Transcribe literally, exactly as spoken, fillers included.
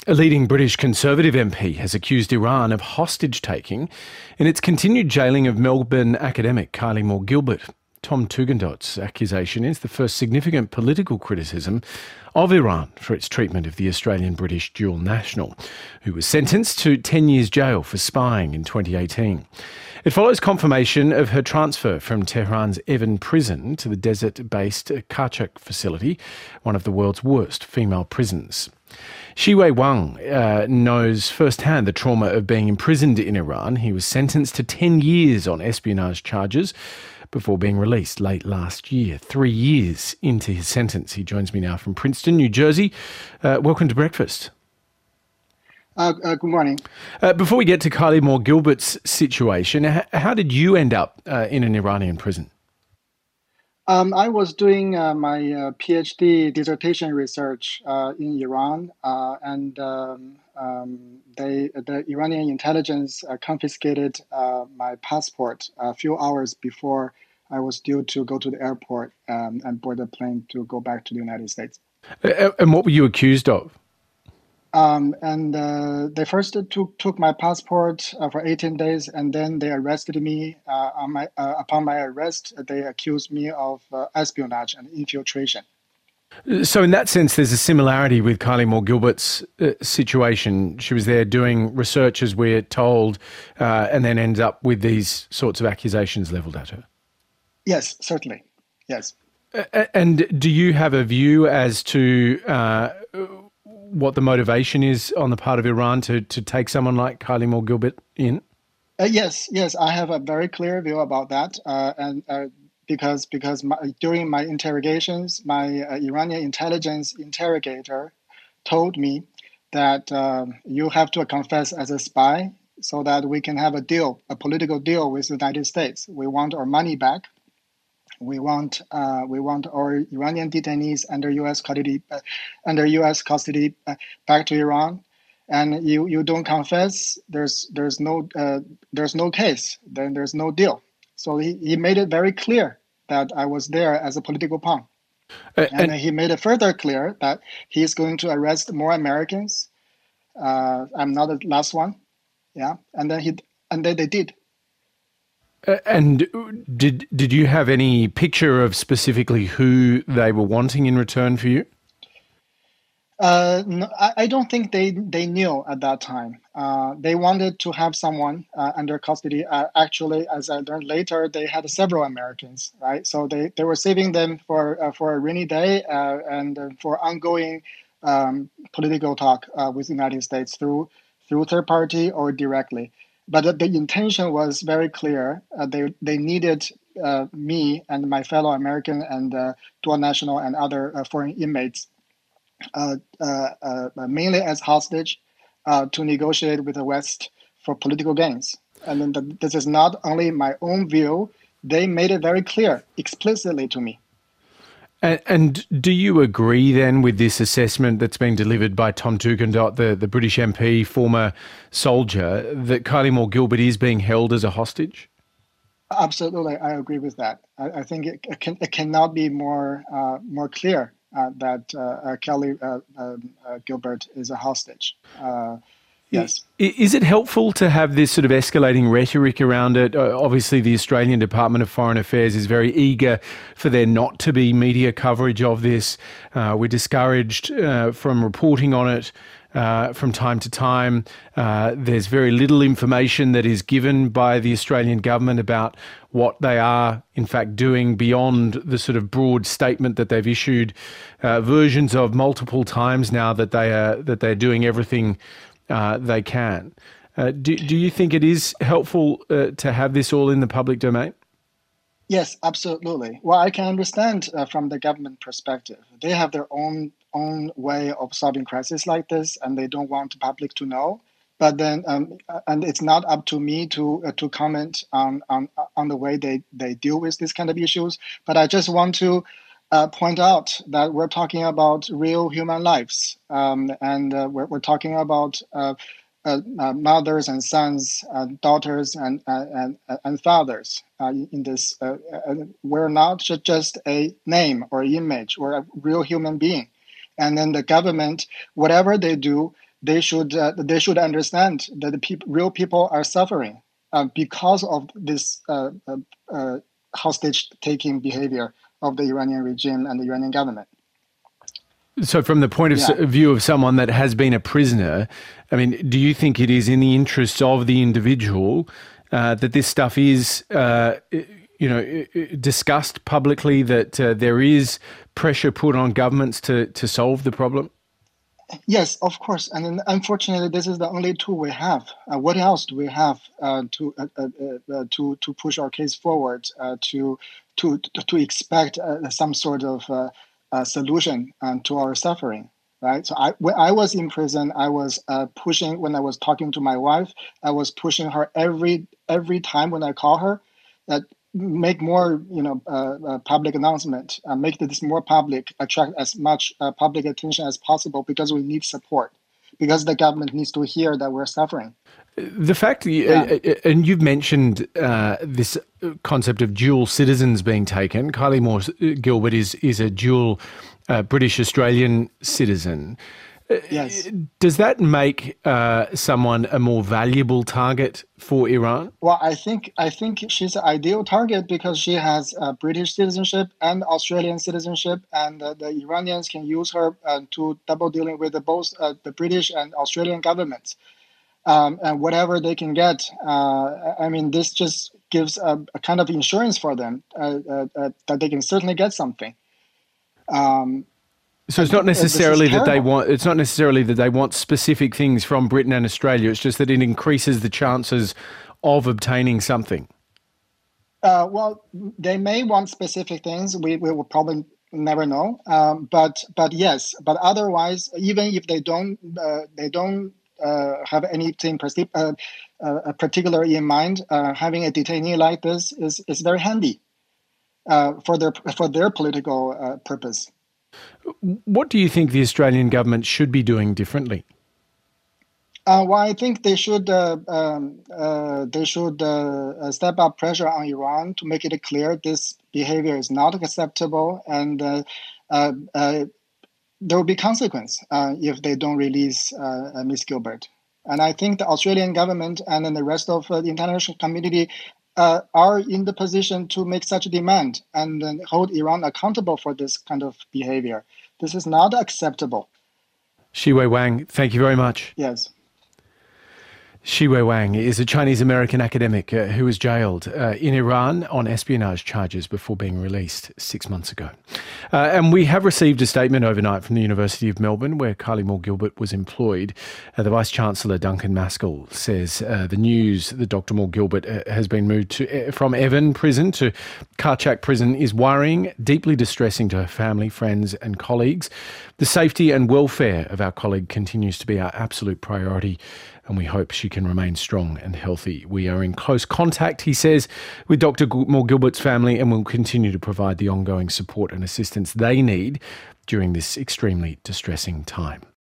A leading British Conservative M P has accused Iran of hostage-taking in its continued jailing of Melbourne academic Kylie Moore-Gilbert. Tom Tugendhat's accusation is the first significant political criticism of Iran for its treatment of the Australian-British dual national, who was sentenced to ten years jail for spying in twenty eighteen. It follows confirmation of her transfer from Tehran's Evin prison to the desert-based Karchak facility, one of the world's worst female prisons. Shiwei Wang uh, knows firsthand the trauma of being imprisoned in Iran. He was sentenced to ten years on espionage charges before being released late last year, three years into his sentence. He joins me now from Princeton, New Jersey. Uh, welcome to Breakfast. Uh, uh, good morning. Uh, before we get to Kylie Moore-Gilbert's situation, h- how did you end up uh, in an Iranian prison? Um, I was doing uh, my uh, PhD dissertation research uh, in Iran, uh, and um, um, they, the Iranian intelligence uh, confiscated uh, my passport a few hours before I was due to go to the airport um, and board the plane to go back to the United States. Uh, and what were you accused of? Um, and uh, they first took took my passport uh, for eighteen days, and then they arrested me. Uh, on my uh, upon my arrest, they accused me of uh, espionage and infiltration. So in that sense, there's a similarity with Kylie Moore-Gilbert's uh, situation. She was there doing research, as we're told, uh, and then ends up with these sorts of accusations levelled at her. Yes, certainly. Yes. Uh, and do you have a view as to uh, what the motivation is on the part of Iran to, to take someone like Kylie Moore-Gilbert in? Uh, yes, yes, I have a very clear view about that, uh, and uh, because because my, during my interrogations, my uh, Iranian intelligence interrogator told me that um, you have to confess as a spy so that we can have a deal, a political deal with the United States. We want our money back. We want uh, we want our Iranian detainees under U S custody uh, under U S custody uh, back to Iran, and you, you don't confess. There's there's no uh, there's no case. Then there's no deal. So he, he made it very clear that I was there as a political pawn, uh, and, and he made it further clear that he is going to arrest more Americans. Uh, I'm not the last one, yeah. And then he and then they did. Uh, and did did you have any picture of specifically who they were wanting in return for you? Uh, no, I, I don't think they, they knew at that time. Uh, they wanted to have someone uh, under custody. Uh, actually, as I learned later, they had several Americans, right? So they, they were saving them for uh, for a rainy day uh, and uh, for ongoing um, political talk uh, with the United States through through third party or directly. But the intention was very clear. Uh, they they needed uh, me and my fellow American and uh, dual national and other uh, foreign inmates, uh, uh, uh, mainly as hostage, uh, to negotiate with the West for political gains. And then the, this is not only my own view. They made it very clear, explicitly to me. And, and do you agree then with this assessment that's been delivered by Tom Tugendhat, the, the British M P, former soldier, that Kylie Moore-Gilbert is being held as a hostage? Absolutely, I agree with that. I, I think it, it, can, it cannot be more uh, more clear uh, that uh, uh, Kylie uh, uh, Gilbert is a hostage. Uh, Yes. Is it helpful to have this sort of escalating rhetoric around it? Uh, obviously, the Australian Department of Foreign Affairs is very eager for there not to be media coverage of this. Uh, we're discouraged uh, from reporting on it uh, from time to time. Uh, there's very little information that is given by the Australian government about what they are, in fact, doing beyond the sort of broad statement that they've issued uh, versions of multiple times now that they are that they're doing everything Uh, they can. Uh, do, do you think it is helpful uh, to have this all in the public domain? Yes, absolutely. Well, I can understand uh, from the government perspective. They have their own own way of solving crises like this, and they don't want the public to know. But then, um, and it's not up to me to uh, to comment on on on the way they, they deal with these kind of issues. But I just want to Uh, point out that we're talking about real human lives, um, and uh, we're, we're talking about uh, uh, uh, mothers and sons, uh, daughters and and, and fathers. Uh, in this, uh, uh, we're not just a name or image. We're a real human being, and then the government, whatever they do, they should uh, they should understand that the peop- real people are suffering uh, because of this uh, uh, uh, hostage-taking behavior of the Iranian regime and the Iranian government. So from the point of Yeah. view of someone that has been a prisoner, I mean, do you think it is in the interests of the individual uh, that this stuff is, uh, you know, discussed publicly, that uh, there is pressure put on governments to, to solve the problem? Yes, of course. And then, unfortunately, this is the only tool we have. Uh, what else do we have uh, to uh, uh, uh, to to push our case forward? Uh, to to to expect uh, some sort of uh, uh, solution um, to our suffering, right? So, I when I was in prison, I was uh, pushing. When I was talking to my wife, I was pushing her every every time when I call her that make more, you know, uh, uh, public announcement, uh, make this more public, attract as much uh, public attention as possible, because we need support, because the government needs to hear that we're suffering. The fact, that you, Yeah. uh, and you've mentioned uh, this concept of dual citizens being taken. Kylie Moore Gilbert is is a dual uh, British Australian citizen. Yes. Does that make uh, someone a more valuable target for Iran? Well, I think I think she's an ideal target because she has uh, British citizenship and Australian citizenship, and uh, the Iranians can use her uh, to double dealing with the, both uh, the British and Australian governments, um, and whatever they can get. Uh, I mean, this just gives a, a kind of insurance for them uh, uh, uh, that they can certainly get something. Um, So it's not necessarily that they want. It's not necessarily that they want specific things from Britain and Australia. It's just that it increases the chances of obtaining something. Uh, well, they may want specific things. We, we will probably never know. Um, but but yes. But otherwise, even if they don't uh, they don't uh, have anything partic- uh, uh, particular in mind, uh, having a detainee like this is is very handy uh, for their for their political uh, purpose. What do you think the Australian government should be doing differently? Uh, well, I think they should uh, um, uh, they should uh, step up pressure on Iran to make it clear this behavior is not acceptable, and uh, uh, uh, there will be consequence uh, if they don't release uh, Miss Gilbert. And I think the Australian government and then the rest of uh, the international community uh, are in the position to make such a demand and then hold Iran accountable for this kind of behavior. This is not acceptable. Shiwei Wang, thank you very much. Yes. Shiwei Wang is a Chinese-American academic uh, who was jailed uh, in Iran on espionage charges before being released six months ago. Uh, and we have received a statement overnight from the University of Melbourne, where Kylie Moore Gilbert was employed. Uh, the Vice-Chancellor, Duncan Maskell, says uh, the news that Doctor Moore Gilbert uh, has been moved to, uh, from Evan Prison to Karchak Prison is worrying, deeply distressing to her family, friends and colleagues. The safety and welfare of our colleague continues to be our absolute priority, and we hope she can remain strong and healthy. We are in close contact, he says, with Doctor Moore Gilbert's family, and will continue to provide the ongoing support and assistance they need during this extremely distressing time.